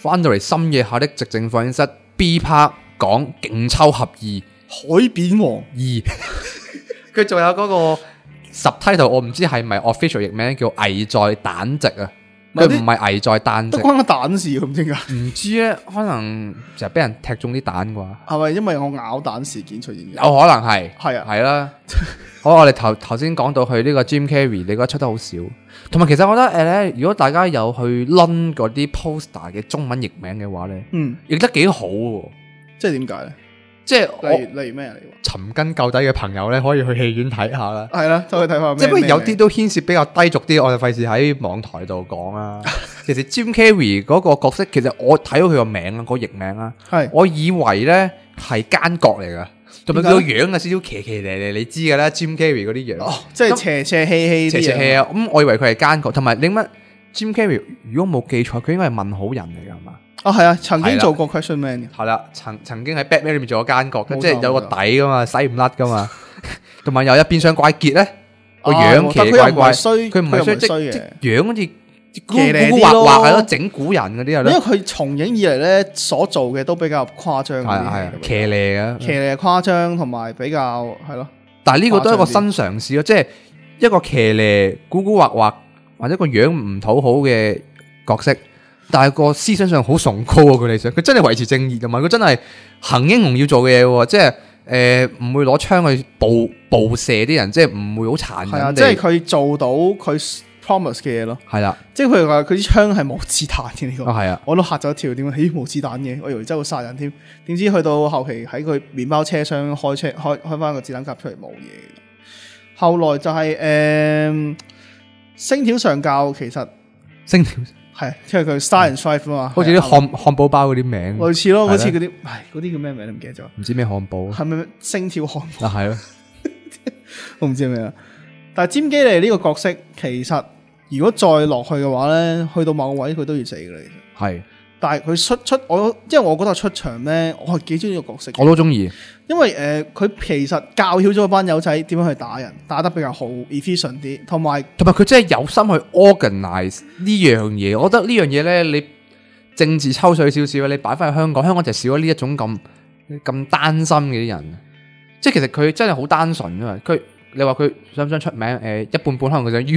翻到嚟深夜下的寂靜放映室 B part 講勁抽合二海扁王二，佢仲有嗰個 subtitle 我唔知係咪 official 譯名叫危在蛋值啊，佢唔係危在蛋值， 都關個蛋事咁點解？ 唔知咧，可能就係俾人踢中啲蛋啩， 係咪因為我咬蛋事件出現嘅？ 有可能係， 係啊， 係啦。好，我哋頭先講到佢呢個 Jim Carrey，你覺得出得好少，同埋其實我覺得咧，如果大家有去 run 嗰啲 poster 嘅中文譯名嘅話咧，譯得幾好喎。 即係點解咧？ 即係例如咩嚟？ 尋根究底嘅朋友咧，可以去戲院睇下啦。 係啦，就去睇下。 即係不過有啲都牽涉比較低俗啲，我就費事喺網台度講啦。其實 Jim Carrey 嗰個角色，其實我睇到佢個名啊，個譯名啊，我以為咧係奸角嚟噶。同埋佢個樣啊，少少騎騎咧咧，你知噶啦 ，Jim Carrey 嗰啲樣， 哦，即係斜斜氣氣斜斜氣啊！咁我以為佢係奸角，同埋你乜 Jim Carrey 如果冇記錯，佢應該係問好人嚟噶係嘛？ 哦，係啊，曾經做過 Question Man 嘅， 係啦，曾經喺 Batman 裏面做過奸角，即係有個底噶嘛，洗唔甩噶嘛。同埋又有變相怪傑咧，個樣奇奇怪怪，佢唔係衰，即係樣好似。古畫畫係咯，整蠱人嗰啲係咯， 因為佢從影以嚟咧所做嘅都比較誇張， 係騎呢嘅， 騎呢誇張同埋比較係咯。 但係呢個都係一個新嘗試咯，即係一個騎呢古畫畫或者個樣唔討好嘅角色，但係個思想上好崇高啊！佢哋想，佢真係維持正義，同埋佢真係行英雄要做嘅嘢，即係唔會攞槍去暴射啲人，即係唔會好殘忍。 即係佢做到佢promise 嘅嘢咯， 係啦， 即係佢話佢啲槍係冇子彈嘅呢個， 係啊， 我都嚇咗一跳，點解冇子彈嘅？我以為真係會殺人添，點知去到後期喺佢麵包車廂開翻個子彈夾出嚟冇嘢。後來就係星條上校，其實星條係即係佢 Star and Stripe 啊嘛， 好似啲漢堡包嗰啲名， 類似咯，好似嗰啲，嗰啲叫咩名都唔記得咗， 唔知咩漢堡， 係咪星條漢堡啊？係咯， 我唔知係咩啦。但係詹基利呢個角色，其實如果再落去嘅話咧，去到某個位佢都要死㗎啦。其實係，但係佢因為我覺得出場咧，我係幾中意呢個角色。我都中意，因為佢其實教曉咗班友仔點樣去打人，打得比較好 efficient 啲，同埋佢真係有心去 organize 呢樣嘢。我覺得呢樣嘢咧，你政治抽水少少，你擺翻去香港就少咗呢一種咁單心嘅啲人。即係其實佢真係好單純噶嘛，你話佢想唔想出名？一半半可能佢想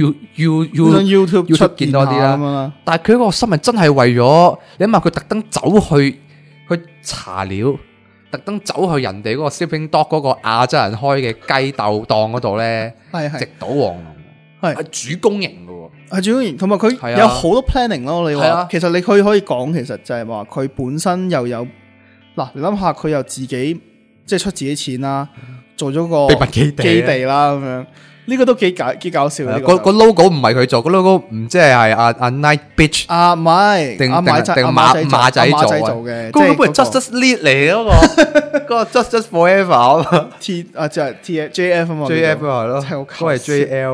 YouTube 見多啲啦。但係佢個心係真係為咗，你諗下佢特登走去查料，特登走去人哋嗰個 Sleeping Dog 嗰個亞洲人開嘅雞竇檔嗰度咧，直搗黃龍，係主攻型嘅喎，係主攻型，同埋佢有好多 planning 咯。你話其實你可以講，其實就係話佢本身又有嗱，你諗下佢又自己即係出自己錢啦。做咗個秘密基地啦，咁樣呢個都幾搞笑嘅。個 logo 唔係佢做，個 logo 唔知係阿 Night Beach 唔係定馬仔做嘅，嗰個係 Justice League 嚟嗰個 Justice Forever T 就係 JF 啊嘛 ，JF 係咯，都係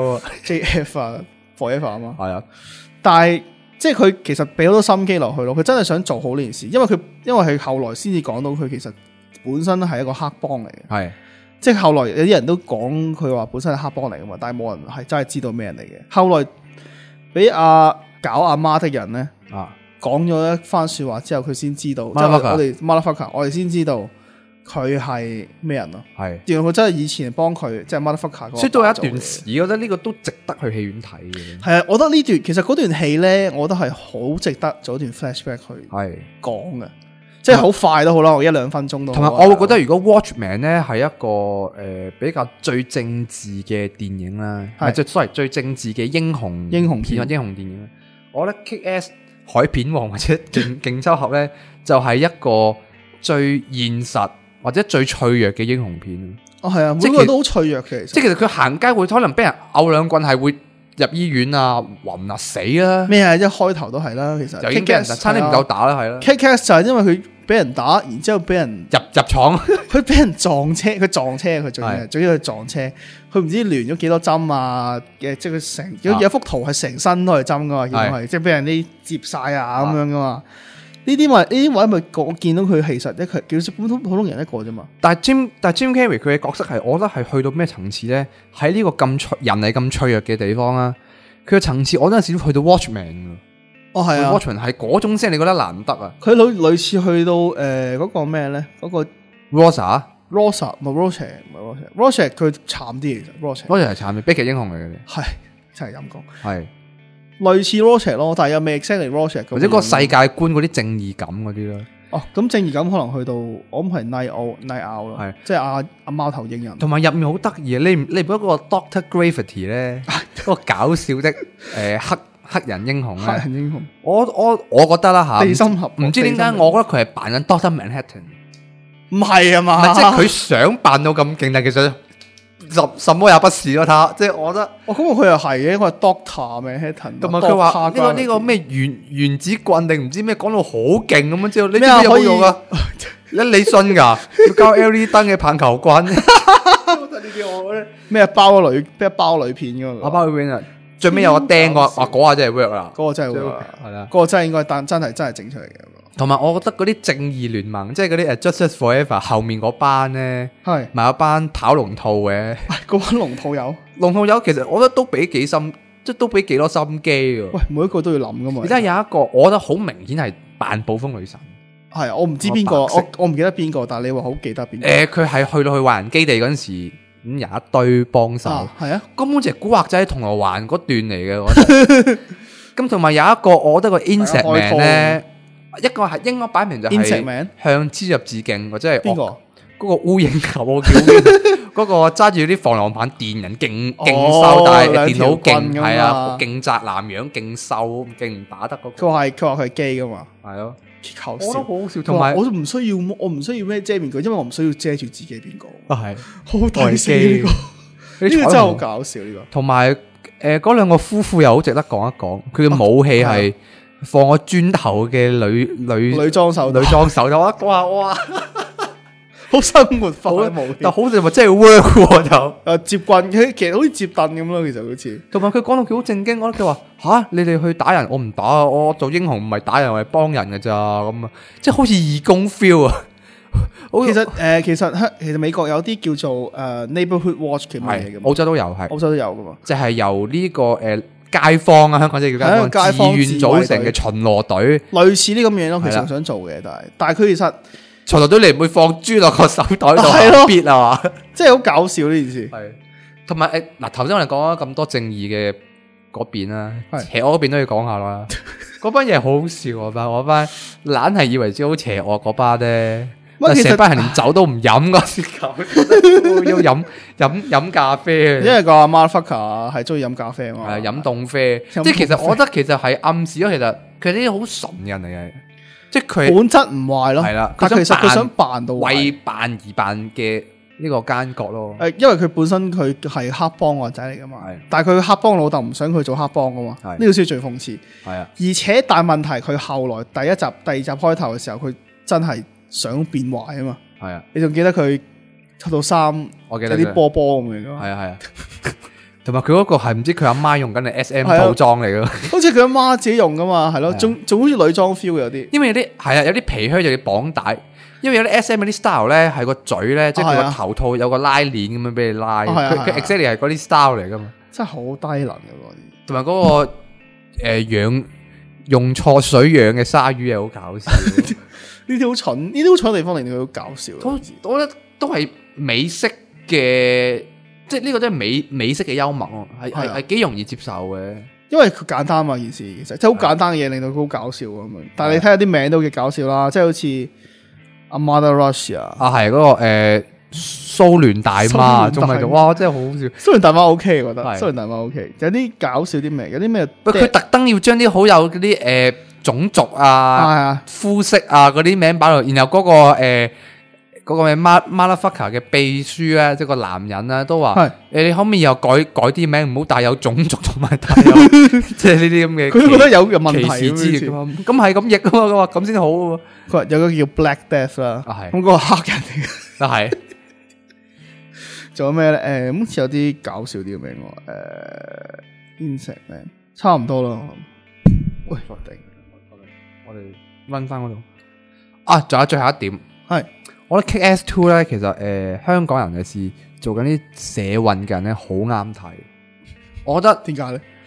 JF 啊 Forever 啊嘛，係啊。但係即係佢其實俾好多心機落去咯，佢真係想做好呢件事，因為佢後來先至講到佢其實本身係一個黑幫嚟嘅，係。即係後來有啲人都講佢話本身係黑幫嚟噶嘛，但係冇人係真係知道咩人嚟嘅。後來俾搞阿媽的人咧講咗一番說話之後，佢先知道，即係我哋 Motherfucker， 我哋先知道佢係咩人咯。係，原來佢真係以前幫佢即係 Motherfucker。所以都有一段時，我覺得呢個都值得去戲院睇嘅。係啊，我覺得呢段其實嗰段戲咧，我覺得係好值得做一段 flashback 去講嘅。即係好快都好啦，我1-2分鐘都好。同埋我會覺得，如果 Watchmen 咧係一個比較最政治嘅電影啦，係最政治嘅英雄片或英雄電影。我覺得 Kick-Ass 海片王或者勁抽俠咧，就係一個最現實或者最脆弱嘅英雄片。哦，係啊，每個都好脆弱嘅。即係其實佢行街會可能俾人拗兩棍，係會入醫院啊，暈啊，死啊。咩啊？一開頭都係啦，其實就已經俾人差啲唔夠打啦，係啦。Kick-Ass 就係因為佢俾人打，然之後俾人入廠，佢俾人撞車，佢撞車，佢仲要佢撞車，佢唔知連咗幾多針啊嘅，即係佢成有幅圖係成身都係針噶嘛，見到係即係俾人啲接晒啊咁樣噶嘛。呢啲位咪我見到佢其實佢叫普通人一個啫嘛。但係 Jim Carrey 佢嘅角色係，我覺得係去到咩層次咧？喺呢個人係咁脆弱嘅地方啊，佢嘅層次我覺得少去到 Watchmen。 哦係啊 Watchmen 係嗰種聲，你覺得難得啊？ 佢類似去到嗰個咩咧？嗰個 Rosa 唔係 Rorschach 佢慘啲其實 Rorschach 係慘嘅悲劇英雄嚟嘅， 係真係陰公， 係類似 Rorschach 咯，但係又未 exactly Rorschach 或者個世界觀嗰啲正義感嗰啲咯。 哦，咁正義感可能去到我諗係 Night Owl 咯， 係即係阿貓頭鷹人， 同埋入面好得意啊！你唔覺得個 Doctor Gravity 咧，嗰個搞笑的黑人英雄咧？ 黑人英雄， 我覺得啦嚇， 地心俠唔知點解，我覺得佢係扮緊 Doctor Manhattan。 唔係啊嘛， 即係佢想扮到咁勁，但其實什麼也不是咯。即係我覺得， 咁佢又係嘅，因為 Doctor Manhattan， 同埋佢話呢個咩原子棍定唔知咩，講到好勁咁樣之後，你知唔知有冇用啊？你信㗎？要交 LED 燈嘅棒球棍。 咩包鋁片嗰個？ 包鋁片啊！最尾有個釘，我話嗰下真係 work 啦。 嗰個真係 work， 係啦。 嗰個真係應該真係整出嚟嘅。 同埋我覺得嗰啲正義聯盟，即係嗰啲Justice Forever 後面嗰班咧， 係咪有班跑龍套嘅。 嗰班龍套友， 其實我覺得都俾幾心，即係都俾幾多心機喎。 喂，每一個都要諗噶嘛。 而家有一個，我覺得好明顯係扮暴風女神。 係，我唔知邊個，我唔記得邊個，但係你話好記得邊個？ 佢係去到華人基地嗰陣時，咁有一堆幫手。 係啊， 根本就係古惑仔喺銅鑼灣嗰段嚟嘅。我覺得咁同埋有一個，我覺得個 Insect Man 咧。一個係應該擺明就係向蜘蛛致敬，或者係邊個？ 嗰個烏蠅球，我叫嗰個揸住啲防狼棒電人，勁瘦，但係電腦勁，係啊，勁宅男樣，勁瘦，勁唔打得嗰個。 佢話佢係基噶嘛？ 係咯， 搞笑， 我覺得好笑。同埋我唔需要咩遮面具，因為我唔需要遮住自己邊個。 係好大聲呢個，呢個真係好搞笑呢個。 同埋嗰兩個夫婦又好值得講一講，佢嘅武器係。放個磚頭嘅女裝手就哇， 好生活化， 但好似咪真係 work 喎就接棍，其實好似接凳咁咯，其實好似。 同埋佢講到佢好正經，我覺得佢話吓你哋去打人，我唔打啊，我做英雄唔係打人，我係幫人㗎咋咁啊，即係好似義工 feel 啊。 其實美國有啲叫做Neighborhood Watch 嘅嘢嘅， 澳洲都有係， 澳洲都有噶嘛， 就係由呢個街坊啊，香港即係叫街坊自願組成嘅巡邏隊， 類似呢咁嘢咯。其實想做嘅，但係佢其實巡邏隊你唔會放豬落個手袋度係必啊嘛， 即係好搞笑呢件事。 係，同埋嗱，頭先我哋講咗咁多正義嘅嗰邊啦，邪惡嗰邊都要講下啦。嗰班嘢好好笑，我班懶係以為自己好邪惡嗰班咧。成班人連酒都唔飲嗰時候，要飲咖啡。 因為個阿 motherfucker 係中意飲咖啡嘛， 係飲凍啡。即係其實我覺得其實係暗示咗，其實佢啲好純人嚟嘅，即係佢本質唔壞咯。 係啦， 但其實佢想扮到為扮而扮嘅呢個奸角咯。 因為佢本身佢係黑幫個仔嚟噶嘛，但係佢黑幫老豆唔想佢做黑幫噶嘛，呢個先最諷刺。 係啊， 而且但問題佢後來第一集、第二集開頭嘅時候，佢真係想變壞啊嘛，係啊，你仲記得佢出到衫，我記得啲波波咁樣噶，係啊，同埋佢嗰個係唔知佢阿媽用緊係 SM 套裝嚟噶， 好似佢阿媽自己用噶嘛，係咯，仲好似女裝 feel 有啲， 因為有啲係啊，有啲皮靴就要綁帶，因為有啲 SM 嗰啲 style 咧係個嘴咧，即係佢個頭套有個拉鏈咁樣俾你拉，佢 exactly 係嗰啲 style 嚟噶嘛， 真係好低能噶嗰啲， 同埋嗰個用錯水養嘅鯊魚又好搞笑。 呢啲好蠢，呢啲好蠢嘅地方令到佢好搞笑。 我覺得都係美式嘅，即係呢個都係美式嘅幽默咯，係幾容易接受嘅。因為佢簡單嘛，件事其實即係好簡單嘅嘢，令到佢好搞笑咁樣。但係你睇下啲名都幾搞笑啦，即係好似阿 Mother Russia 啊，係嗰個蘇聯大媽，仲係哇，真係好好笑。蘇聯大媽 OK，我覺得蘇聯大媽 OK，有啲搞笑啲名，有啲咩？佢特登要將啲好有嗰啲種族啊、膚色啊嗰啲名擺落，然後嗰個嗰個咩 motherfucker 嘅秘書咧，即係個男人咧，都話你可唔可以又改啲名，唔好帶有種族同埋帶有即係呢啲咁嘅。佢都覺得有問題歧視之餘，咁係咁譯噶嘛？佢話咁先好。佢話有個叫 Black Death 啦，咁嗰個黑人嚟嘅，係。仲有咩咧？好似有啲搞笑啲嘅名，Insect Man，差唔多啦。喂，我哋溫翻嗰度啊，仲有最後一點係，我覺得 Kick-Ass 2咧，其實香港人嘅事做緊啲社運嘅人咧，好啱睇。我覺得點解咧？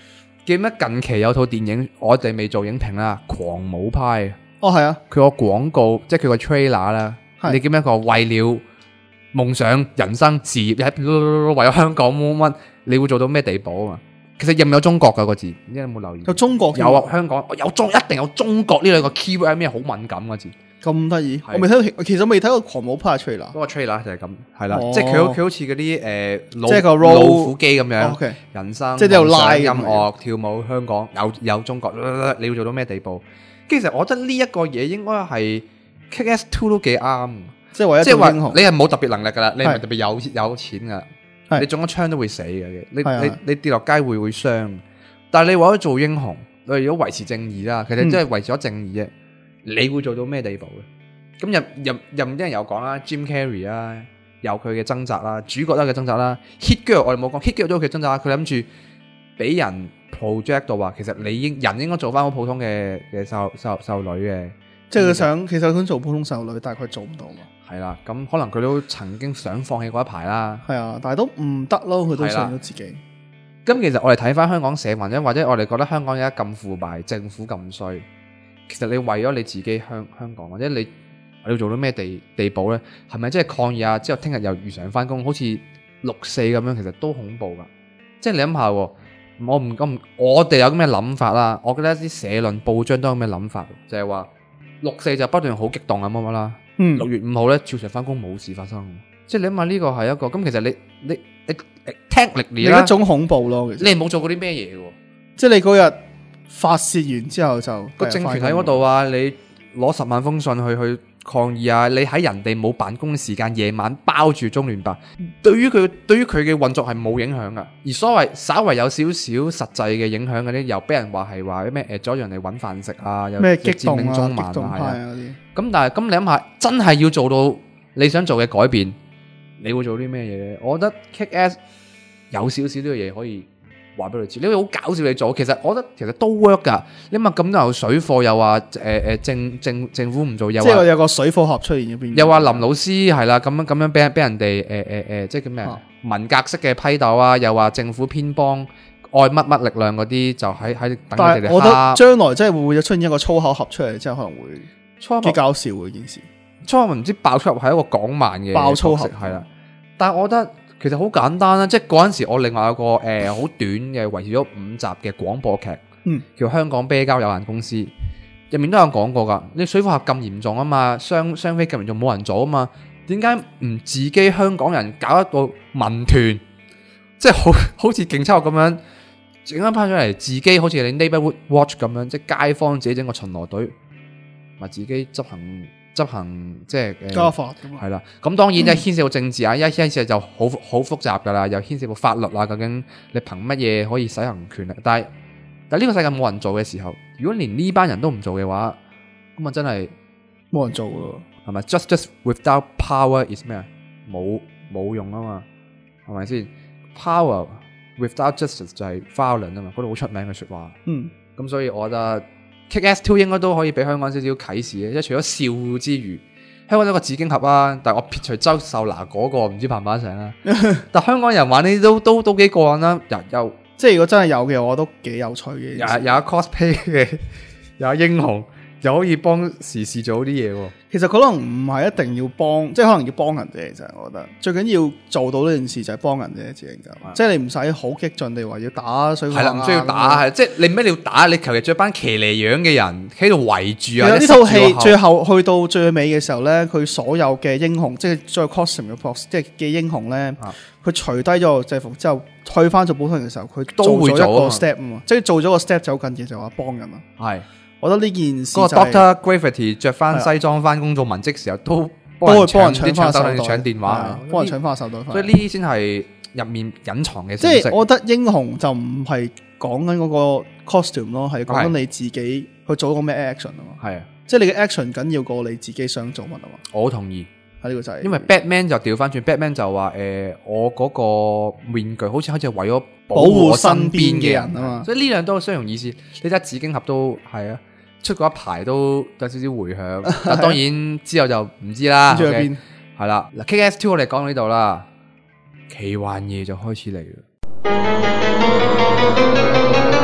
記唔記得近期有套電影我哋未做影評啦，《狂舞派》。 哦，係啊， 佢個廣告即係佢個 trailer 啦，你記唔記得個為了夢想、人生、事業，為咗香港乜，你會做到咩地步啊嘛？其實有唔有中國噶個字？你有冇留意？ 有中國， 有啊，香港有一定有中國呢兩個 keyword 係咩好敏感個字？ 咁得意，我未睇過，其實未睇過狂舞派 trailer。 嗰個 trailer 就係咁，係啦，即係佢好似嗰啲即係個老虎機咁樣， OK 人生即係有拉音樂、跳舞，香港有中國，你要做到咩地步？其實我覺得呢一個嘢應該係 Kick-Ass 2都幾啱， 即係為咗做英雄， 你係冇特別能力噶啦，你唔係特別有錢噶，你中咗槍都會死嘅，你跌落街會傷。但係你為咗做英雄，你如果維持正義啦，其實真係為咗正義啫。你會做到咩地步嘅？咁任啲人有講啦 ，Jim Carrey 啦，有佢嘅掙扎啦，主角都有嘅掙扎啦。Hit Girl 我哋冇講 Hit Girl 都有佢掙扎，佢諗住俾人 project 到話，其實人應該做翻好普通嘅少女嘅， 即係佢其實佢想做普通少女，但係佢做唔到嘛。 係啦，咁可能佢都曾經想放棄過一排啦。係啊，但係都唔得咯，佢都信咗自己。 咁其實我哋睇翻香港社運，或者我哋覺得香港而家咁腐敗，政府咁衰。其實你為咗你自己香港，或者你要做到咩地步咧？係咪即係抗議啊？之後聽日又如常翻工，好似6·4咁樣，其實都恐怖噶。即係你諗下，我哋有咁嘅諗法啦。我覺得啲社論報章都有咁嘅諗法，就係話6·4就不斷好激動咁乜啦。6月5號咧，照常翻工冇事發生。即係你諗下呢個係一個咁，其實你聽力你一種恐怖咯。 你係冇做過啲咩嘢嘅？ 即係你嗰日發泄完之後就個政權喺嗰度啊！你攞10萬封信去抗議啊！你喺人哋冇辦公時間夜晚包住中聯辦，對於佢嘅運作係冇影響噶。而所謂稍為有少少實際嘅影響嗰啲，又俾人話係話咩阻人哋揾飯食啊，又咩激動啊、 中慢激動派啊啲。咁但係你諗下，真係要做到你想做嘅改變，你會做啲咩嘢咧？我覺得 Kick-Ass 有少少呢個嘢可以話俾你知，你會好搞笑你做，其實我覺得其實都 work 噶。你問咁多有水貨，又話政府唔做，又話即係有個水貨盒出現嘅邊， 又話林老師係啦，咁樣俾人哋即係叫咩文革式嘅批鬥啊，又話政府偏幫愛乜力量嗰啲，就喺等佢哋。但係我覺得將來真係會唔會出現一個粗口盒出嚟，即係可能會幾搞笑嘅件事。粗口唔知爆出嚟係一個港漫嘅爆粗盒係啦，但係我覺得。其實好簡單啦，即係嗰陣時我另外有個好短嘅維持咗5集嘅廣播劇，叫《香港啤膠有限公司》，入面都有講過噶。你水貨客咁嚴重啊嘛，雙非咁嚴重冇人做啊嘛，點解唔自己香港人搞一個民團，即係好似競抽咁樣整翻翻出嚟，自己好似你 Neighborhood Watch 咁樣，即係街坊自己整個巡邏隊，咪自己執行即係家法係啦，咁當然一牽涉到政治啊，一牽涉就好複雜噶啦，又牽涉到法律啊，究竟你憑乜嘢可以使行權力？但係呢個世界冇人做嘅時候，如果連呢班人都唔做嘅話，咁啊真係冇人做咯， 係咪 ？Justice without power is 咩啊？冇用啊嘛，係咪先 ？Power without justice 就係 violent 啊嘛，嗰度好出名嘅說話。咁所以我覺得。Kick-Ass 2應該都可以俾香港少少啟示嘅，即係除咗笑之餘，香港有個紙巾盒啊，但係我撇除周秀娜嗰個唔知拍唔拍成啦。但香港人玩呢啲都幾過癮啦，又即係如果真係有嘅，我都幾有趣嘅。 有 cosplay 嘅，有英雄，又可以幫時事做啲嘢喎。 其實可能唔係一定要幫，即係可能要幫人啫。其實我覺得最緊要做到呢件事就係幫人啫，自己即係你唔使好激進地話要打水貨。係啦， 唔需要打，係即係你咩你要打，你求其着班騎呢樣嘅人喺度圍住啊！ 呢套戲最後去到最尾嘅時候咧，佢所有嘅英雄，即係再 costume 嘅 box， 即係嘅英雄咧，佢除低咗制服之後，退翻做普通人嘅時候，佢都會做一個 step 啊嘛，即係做咗個 step 走緊嘅就話幫人啊。係。我覺得呢件事嗰個 Doctor Gravity 着翻西裝翻工做文職時候，都幫人搶翻手袋、搶電話， 幫人搶翻手袋。 所以呢啲先係入面隱藏嘅信息。 即係我覺得英雄就唔係講緊嗰個 costume 咯，係講緊你自己去做一個咩 action 啊嘛。係啊，即係你嘅 action 緊要過你自己想做乜啊嘛。 我同意， 係呢個就係。 因為 Batman 就調翻轉 ，Batman 就話我嗰個面具好似係為咗保護我身邊嘅人啊嘛。所以呢兩都相同意思。你睇紙巾盒都係啊。出過一排都有少少回響，但當然之後就唔知啦。 去邊係啦，嗱 Kick-Ass 2我哋講到呢度啦，奇幻夜就開始嚟啦。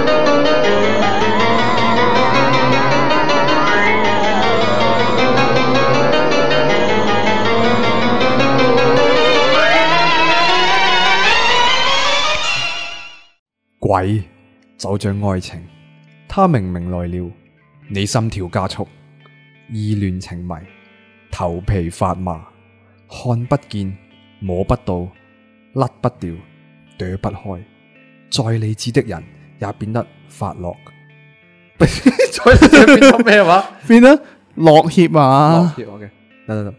鬼就像愛情，它明明來了，你心跳加速，意亂情迷，頭皮發麻，看不見，摸不到，甩不掉，躲不開，再理智的人也變得發落。再理智變咗咩話？ 變得落怯啊！ 落怯，OK，得。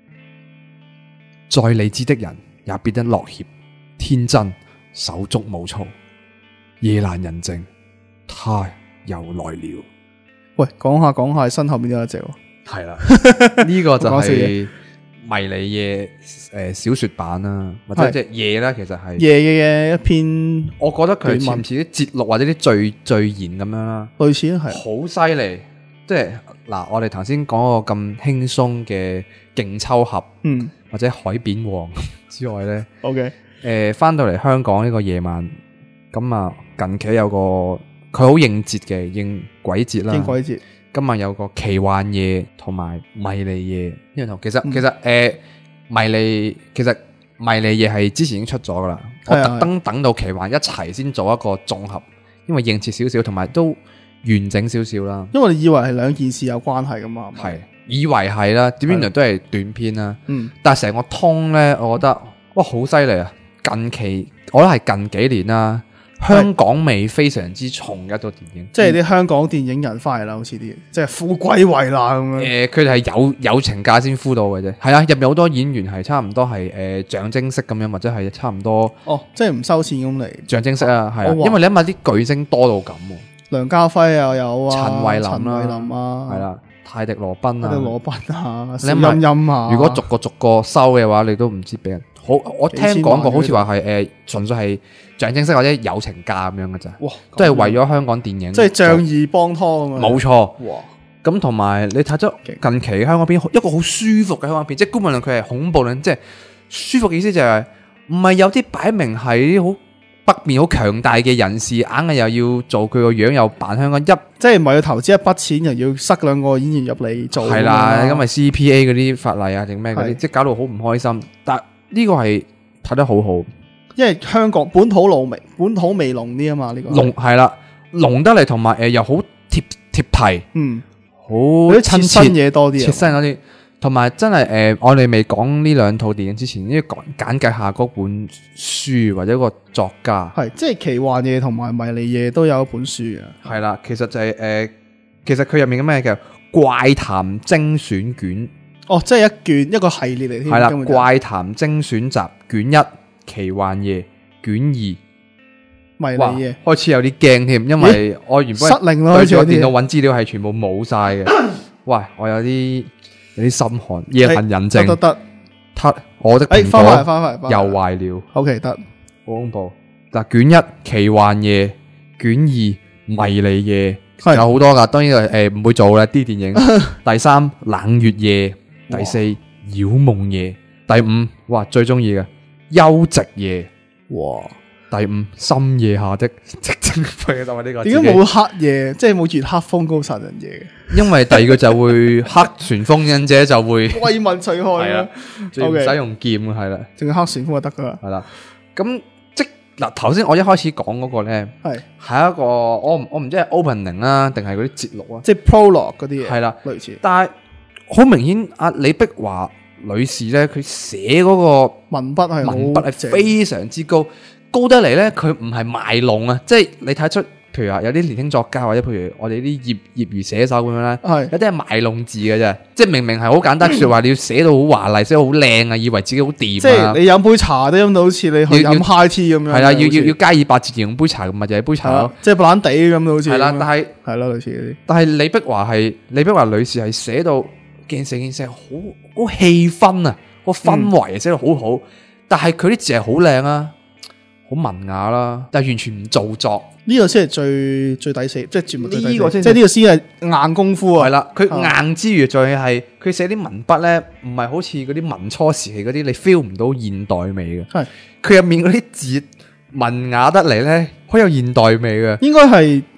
再理智的人也變得落怯，天真，手足無措。夜闌人靜，他又來了。 喂，講下，身後邊有一隻喎。 係啦，呢個就係迷你夜小說版啦，或者即係夜啦，其實係夜嘅一篇。我覺得佢似唔似啲節錄或者啲序言咁樣啦？類似係好犀利，即係嗱，我哋頭先講個咁輕鬆嘅勁抽俠，或者海扁王之外咧，OK，翻到嚟香港呢個夜晚。咁啊，近期有個佢好應節嘅，應鬼節啦。應鬼節。今日有個奇幻夜同埋迷離夜，因為其實迷離夜係之前已經出咗噶啦。我特登等到奇幻一齊先做一個綜合，因為應節少少，同埋都完整少少啦。因為你以為係兩件事有關係噶嘛？係，以為係啦，點原來都係短篇啦。但係成個通咧，我覺得哇好犀利啊！近期我覺得係近幾年啦。香港味非常之重嘅一套電影，即係啲香港電影人翻嚟啦，好似啲即係富貴為啦咁樣。佢哋係有情價先呼到嘅啫。係啊，入面好多演員係差唔多係象徵式咁樣，或者係差唔多。哦，即係唔收錢咁嚟。象徵式啊，係啊，因為你諗下啲巨星多到咁。梁家輝又有啊，陳慧琳啊，係啦，泰迪羅賓啊，小陰陰啊。如果逐個收嘅話，你都唔知俾人。好，我聽講過，好似話係純粹係象徵式或者友情價咁樣嘅咋，都係為咗香港電影，即係仗義幫拖咁樣。冇錯，哇！咁同埋你睇咗近期香港片一個好舒服嘅香港片，即係姑勿論佢係恐怖咧，即係舒服嘅意思就係唔係有啲擺明係好北面好強大嘅人士，硬係又要做佢個樣又扮香港即係唔係要投資一筆錢，又要塞兩個演員入嚟做。係啦，因為 CPA 嗰啲法例啊定咩嗰啲，即係搞到好唔開心。但呢個係睇得好好，因為香港本土味濃啲啊嘛，呢個濃係啦，濃得嚟同埋又好貼題，好親切嘢多啲，切身嗰啲，同埋真係我哋未講呢兩套電影之前，呢個簡介下嗰本書或者個作家係，即係奇幻夜同埋迷離夜都有一本書嘅，係啦，其實就係其實佢入面嘅咩叫怪談精選卷。哦，即係一個系列嚟添。係啦，怪談精選集卷一，奇幻夜卷二，迷離夜。開始有啲驚添，因為我原本對住個電腦揾資料係全部冇晒嘅。喂，我有啲心寒，夜闌人靜。得，我的蘋果又壞了。OK， 得，好恐怖。嗱，卷一奇幻夜，卷二迷離夜，有好多噶，當然係唔會做啦啲電影。第三冷月夜。第四妖夢夜，第五哇最中意嘅幽寂夜，哇！第五深夜下的寂靜廢就係呢個。點解冇黑夜？即係冇月黑風高殺人夜嘅？因為第二個就會黑旋風忍者就會為民除害啦，仲唔使用劍係啦，淨係黑旋風就得噶啦，係啦。咁即嗱頭先我一開始講嗰個咧係一個我唔知係 opening 啦，定係嗰啲節錄啊，即係 prologue 嗰啲嘢係啦，類似，但係。好明顯，阿李碧華女士咧，佢寫嗰個文筆係非常之高得嚟咧，佢唔係賣弄啊，即係你睇出，譬如話有啲年輕作家或者譬如我哋啲業餘寫手咁樣咧，有啲係賣弄字嘅啫，即係明明係好簡單說話，你要寫到好華麗，寫到好靚啊，以為自己好掂啊，即係你飲杯茶都飲到好似你去飲 high tea 咁樣，係啦，要加以8折形容杯茶，咪就係杯茶咯，即係白蘭地咁好似，係啦，但係係咯類似嗰啲，但係李碧華女士係寫到。成件事好氣氛啊，個氛圍寫得好好，但係佢啲字係好靚啊，好文雅啦，但係完全唔做作，呢個先係最抵死，即係節目最抵死，即係呢個先係硬功夫啊！係啦，佢硬之餘，仲係佢寫啲文筆咧，唔係好似嗰啲民初時期嗰啲，你 feel 唔到現代味嘅。係佢入面嗰啲字文雅得嚟咧，好有現代味嘅。應該係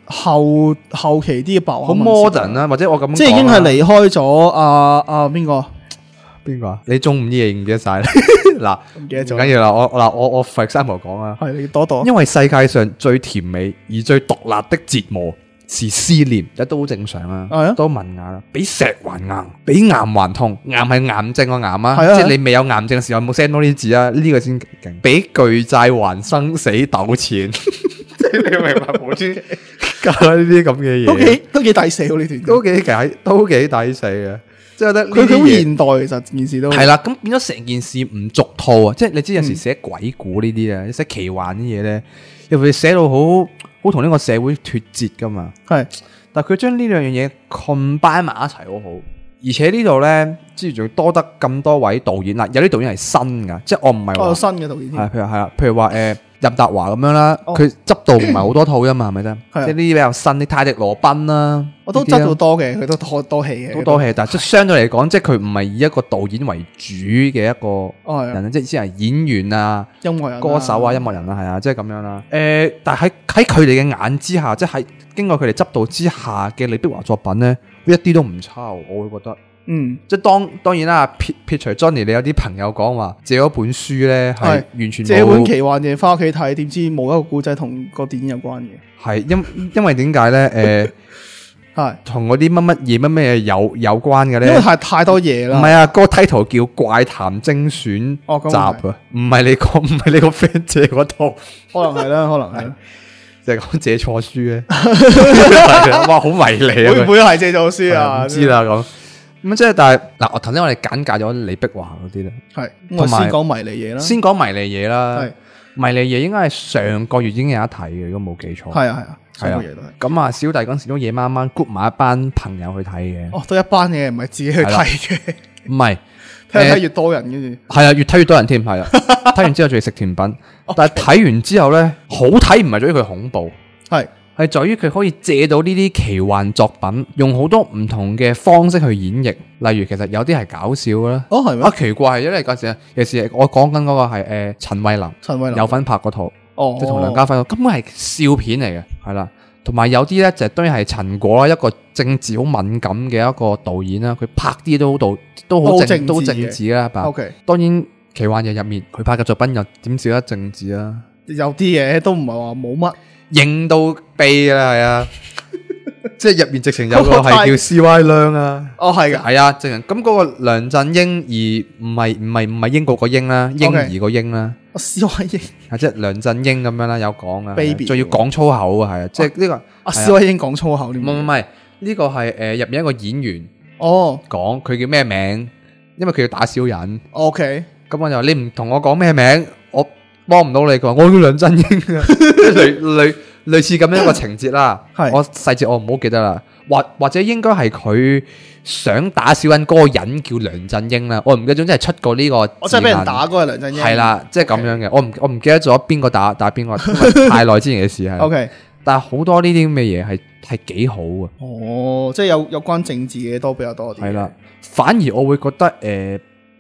後期啲嘅白話好文 modern 啦，或者我咁講啦即係已經係離開咗邊個？ 邊個啊？你中午啲嘢唔記得晒啦。嗱， 唔記得咗唔緊要啦，我 for example 講啊， 係你多多， 因為世界上最甜美而最毒辣的折磨是思念，都好正常啊， 係啊都文雅啦，比石還硬，比癌還痛，癌係癌症個癌啊， 係啊即係你未有癌症嘅時候，有冇 send 多啲字啊？呢個先勁，比巨債還生死糾纏，即係你明白冇先教呢啲咁嘅嘢， 都幾抵死喎呢段， 都幾抵死嘅。即係覺得佢好現代，其實件事都係啦，咁變咗成件事唔俗套啊！即係你知有時寫鬼故呢啲啊，寫奇幻啲嘢咧，又會寫到好同呢個社會脫節噶嘛。 係， 但係佢將呢兩樣嘢 combine 埋一齊好好，而且呢度咧，之仲多得咁多位導演啦，有啲導演係新噶，即係我唔係話新嘅導演添， 譬如話任達華咁樣啦，佢執導唔係好多套啫嘛，係咪先？即係呢啲比較新啲，泰迪羅賓啦， 我都執到多嘅，佢都多戲嘅， 都多戲，但係即係相對嚟講，即係佢唔係以一個導演為主嘅一個人，即係只係演員啊、 音樂人、 歌手啊、音樂人啊，係啊，即係咁樣啦。但係喺佢哋嘅眼之下，即係喺經過佢哋執導之下嘅李碧華作品咧，一啲都唔差，我會覺得。即係當然啦，撇除 Johnny，你有啲朋友講話借咗本書咧，係完全借本奇幻嘢翻屋企睇，點知冇一個故仔同個電影有關嘅。 係因為點解咧？係同嗰啲乜嘢有關嘅咧？ 因為太多嘢啦。 唔係啊，嗰個 title 叫《怪談精選集》啊，唔係你個 friend 借嗰套， 可能係啦，可能係。 就係講借錯書咧，哇，好迷你啊！ 會唔會係借錯書啊？ 唔知啦咁。咁即係，但係嗱，我頭先我哋簡介咗李碧華嗰啲咧， 係，我先講迷離嘢啦， 先講迷離嘢啦， 係迷離嘢應該係上個月已經有得睇嘅，如果冇記錯， 係啊，上個月都係。 咁啊，小弟嗰時都夜晚 group 埋一班朋友去睇嘅， 哦，都一班嘅，唔係自己去睇嘅， 唔係睇越多人跟住， 係啊，越睇越多人添，係啊，睇完之後仲要食甜品，但係睇完之後咧，好睇唔係在於佢恐怖，係在於佢可以借到呢啲奇幻作品，用好多唔同嘅方式去演繹。例如，其實有啲係搞笑嘅啦。 係咩？ 奇怪，因為嗰時有時我講緊嗰個係陳慧琳有份拍嗰套，即係同梁家輝，根本係笑片嚟嘅，係啦。同埋有啲咧就當然係陳果啦，一個政治好敏感嘅一個導演啦，佢拍啲都好政治啦，係嘛？OK，當然奇幻嘢入面佢拍嘅作品又點少得政治啊？ 有啲嘢都唔係話冇乜。 認到痹啦，係啊，即係入面直情有個係叫 CY 梁啊， 係嘅， 係啊，直情咁嗰個梁振英而唔係英國個英啦，嬰兒個嬰啦 ，CY 英啊，即係梁振英咁樣啦，有講啊 ，baby， 仲要講粗口啊，係啊，即係呢個 CY英講粗口，唔係呢個係入面一個演員講佢叫咩名，因為佢要打小人，OK，咁我就話你唔同我講咩名，我幫唔到你，佢話我叫梁振英啊，類似咁樣一個情節啦。我細節我唔好記得啦，或者應該係佢想打小人嗰個人叫梁振英啦，我唔記得，總之係出過呢個。我真係俾人打嗰個梁振英。係啦，即係咁樣嘅，我唔記得咗邊個打邊個，太耐之前嘅事係。OK，但係好多呢啲咁嘅嘢係幾好啊。即係有關政治嘅都比較多啲。係啦，反而我會覺得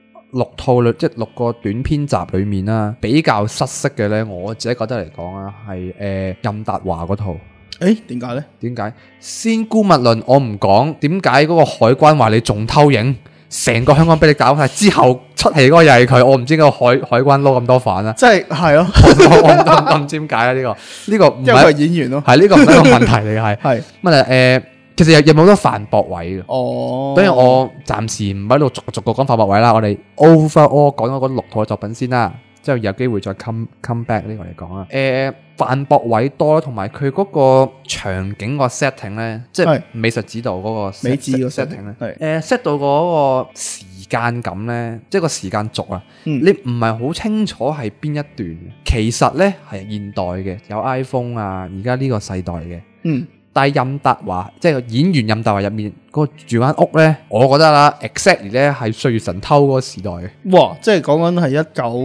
6套即係6個短篇集裏面啦，比較失色嘅咧，我自己覺得嚟講啊，係任達華嗰套。點解咧？點解？先姑勿論，我唔講點解嗰個海關話你仲偷影，成個香港俾你搞晒之後出戲嗰個又係佢，我唔知個海關撈咁多飯啊！即係咯，我唔知點解啊？呢個唔係因為佢係演員咯，係呢個唔係一個問題嚟嘅，係乜其實有冇好多反駁位嘅，當然我暫時唔喺度逐個講反駁位啦。我哋 overall 講咗嗰6套作品先啦，之後有機會再 come back 呢個嚟講啊。反駁位多，同埋佢嗰個場景個 setting 咧，即係美術指導嗰個美指個 setting 咧，set 到嗰個時間感咧，即係個時間軸啊，你唔係好清楚係邊一段。其實咧係現代嘅，有 iPhone 啊，而家呢個世代嘅。但係任達華即係演員任達華入面嗰個住間屋咧，我覺得啦 ，exactly 咧係歲月神偷嗰個時代嘅。哇！即係講緊係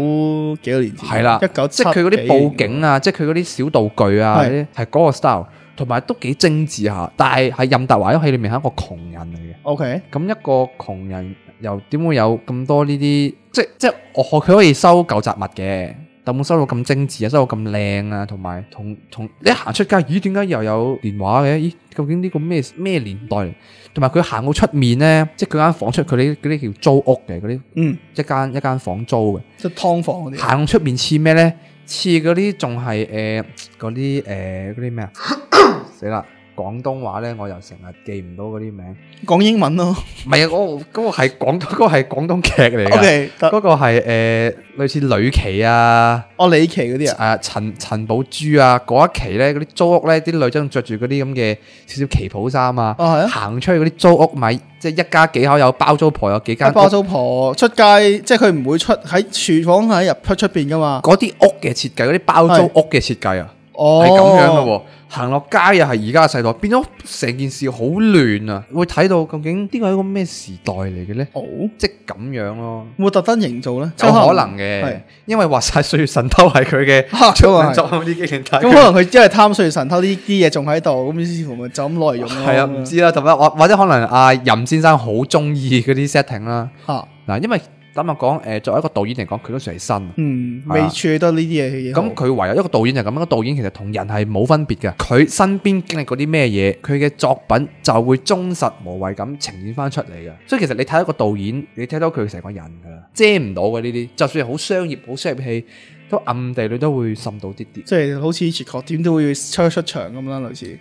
19幾多年前，係啦，19即係佢嗰啲佈景啊，即係佢嗰啲小道具啊，係嗰個 style，同埋都幾精緻下。但係喺任達華喺戲裏面係一個窮人嚟嘅。OK，咁一個窮人又點會有咁多呢啲？即係佢可以收舊雜物嘅。 豆腐收到咁精緻啊，收到咁靚啊，同埋同你一行出街，咦？點解又有電話嘅？咦？究竟呢個咩年代嚟？同埋佢行到出面咧，即係佢間房出佢啲叫租屋嘅嗰啲，一間房租嘅， 即係劏房嗰啲。 行到出面似咩咧？似嗰啲仲係嗰啲咩啊？死啦！廣東話咧，我又成日記唔到嗰啲名。講英文咯。 唔係啊，嗰個係廣東劇嚟嘅。 OK， 嗰個係類似呂奇啊。 李奇嗰啲啊。 陳寶珠啊，嗰一期咧，嗰啲租屋咧，啲女仔仲着住嗰啲咁嘅少少旗袍衫啊。係啊。行出去嗰啲租屋咪，即係一家幾口有包租婆有幾間。 包租婆出街，即係佢唔會出喺廚房喺入出邊噶嘛。 嗰啲屋嘅設計，嗰啲包租屋嘅設計啊。係咁樣嘅喎，行落街又係而家嘅世代，變咗成件事好亂啊！會睇到究竟呢個係一個咩時代嚟嘅咧？即係咁樣咯。會特登營造咧？有可能嘅，因為話晒《歲月神偷》係佢嘅出名作啲經典。咁可能佢真係貪《歲月神偷》呢啲嘢仲喺度，咁於是乎咪就咁攞嚟用咯。係啊，唔知啦，同埋或者可能阿任先生好中意嗰啲 setting 啦。嗱，因為坦白講，作為一個導演嚟講，佢都算係新，未處理得呢啲嘢。咁佢唯有一個導演就咁，一個導演其實同人係冇分別嘅。佢身邊經歷過啲咩嘢，佢嘅作品就會忠實無畏咁呈現翻出嚟嘅。所以其實你睇一個導演，你睇到佢成個人噶啦，遮唔到嘅呢啲。就算係好商業、好商業戲，都暗地裏都會滲到啲啲。即係好似切角點都會出場咁啦，類似。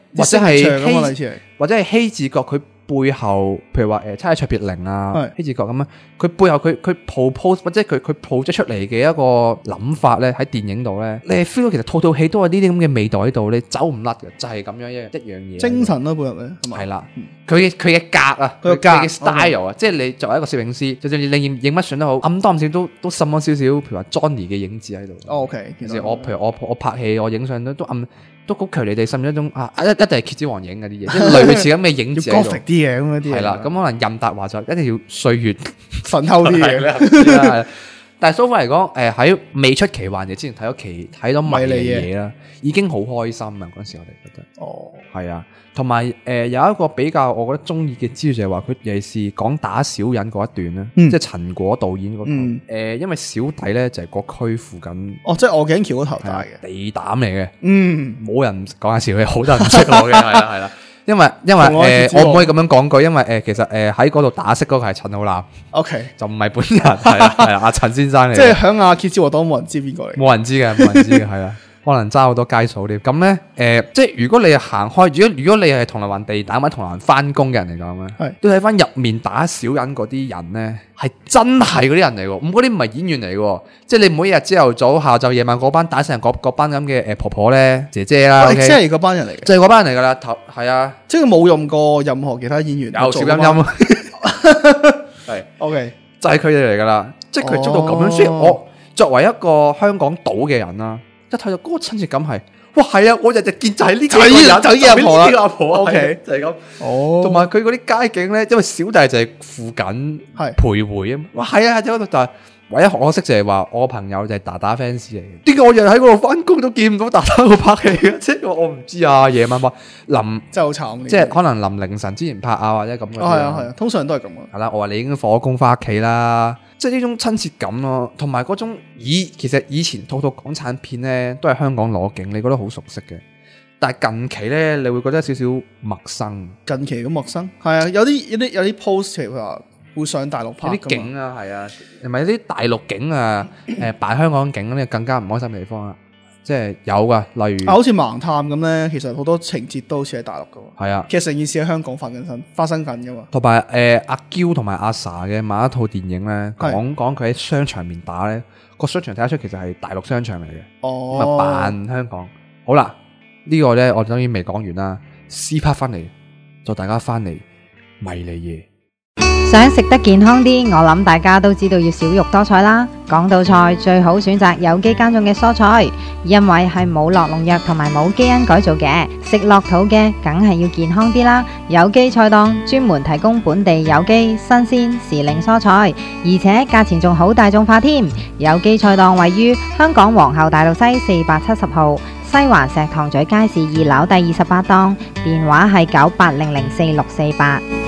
或者係希治閣佢背後，譬如話差餉卓別靈啊，希治閣咁樣，佢背後佢 propose 或者佢 project 出嚟嘅一個諗法咧，喺電影度咧，你係 feel 到其實套戲都有呢啲咁嘅味道喺度，你走唔甩嘅，就係咁樣一樣嘢。精神咯，背後咧係啦，佢嘅格啊，佢嘅 style 啊，即係你作為一個攝影師，就算你影乜相都好，暗多唔少都滲咗少少，譬如話 Johnny 嘅影子喺度。OK，其實譬如我拍戲，我影相都暗。都好強烈地滲咗一種一定係蠍子王影嗰啲嘢，即係類似咁嘅影子喺度。要 graphic 啲嘢咁嗰啲。係啦，咁可能任達華就一定要歲月神偷啲嘢咧。但係 so far 嚟講，喺未出奇幻嘢之前睇到迷離嘢啦，已經好開心啊！嗰陣時我哋覺得。哦。係啊，同埋有一個比較我覺得中意嘅資料就係話佢尤其是講打小人嗰一段咧，即係陳果導演嗰個。因為小弟咧就係嗰區附近。哦，即係鵝頸橋嗰頭大嘅地膽嚟嘅。冇人講下笑，好多人唔識我嘅，係啦。因為我唔可以咁樣講句，因為其實喺嗰度打識嗰個係陳浩南 ，OK， 就唔係本人，係啦，阿陳先生嚟。即係響阿蠍子和黨冇人知邊個嚟？冇人知嘅，係啦，可能揸好多街數啲。咁咧，即係如果你係行開，如果你係銅鑼灣地膽或者銅鑼灣翻工嘅人嚟講咧，都睇翻入面打小人嗰啲人咧，係真係嗰啲人嚟喎，嗰啲唔係演員嚟喎，即係你每日朝頭早、下晝、夜晚嗰班打成嗰班咁嘅婆婆咧、姐姐啦，即係嗰班人嚟嘅，即係嗰班人嚟噶啦，係啊，即係冇用過任何其他演員，有小音音，係 OK，就係佢哋嚟噶啦，即係佢做到咁樣，所以我作為一個香港島嘅人啦，一睇到嗰個親切感係。哇，係啊！我日日見就係呢幾個人，就係呢阿婆 OK， 就係咁。哦，同埋佢嗰啲街景咧，因為小弟就係附近徘徊啊。哇，係啊，喺嗰度，但係唯一可惜就係話，我朋友就係達達 fans 嚟嘅。點解我日日喺嗰度翻工都見唔到達達喺度拍戲嘅？即係我唔知啊，夜晚臨真係好慘。即係可能臨凌晨之前拍啊，或者咁。係啊，通常都係咁啊。係啦，我話你已經放工翻屋企啦。即係呢種親切感咯，同埋嗰種其實以前套港產片咧都係香港攞景，你覺得好熟悉嘅。但係近期咧，你會覺得有少少陌生。近期咁陌生，係啊，有啲 post 譬如話會上大陸拍啲景啊，係啊，係咪啲大陸景啊？扮香港景咧更加唔開心嘅地方啦。即係有噶，例如好似盲探咁咧，其實好多情節都好似喺大陸噶。係啊，其實成件事喺香港發生緊噶嘛。同埋阿嬌同埋阿 sa 嘅某一套電影咧，講佢喺商場面打咧，個商場睇得出其實係大陸商場嚟嘅。哦，咁扮香港。好啦，呢個咧我當然未講完啦，C part 翻嚟，就大家翻嚟迷離夜。想食得健康啲，我諗大家都知道要少肉多菜啦。講到菜，最好選擇有機耕種嘅蔬菜，因為係冇落農藥同埋冇基因改造嘅，食落肚嘅梗係要健康啲啦。有機菜檔專門提供本地有機、新鮮、時令蔬菜，而且價錢仲好大眾化添。有機菜檔位於香港皇后大道西470號，西環石塘咀街市2樓第28檔，電話係98004648。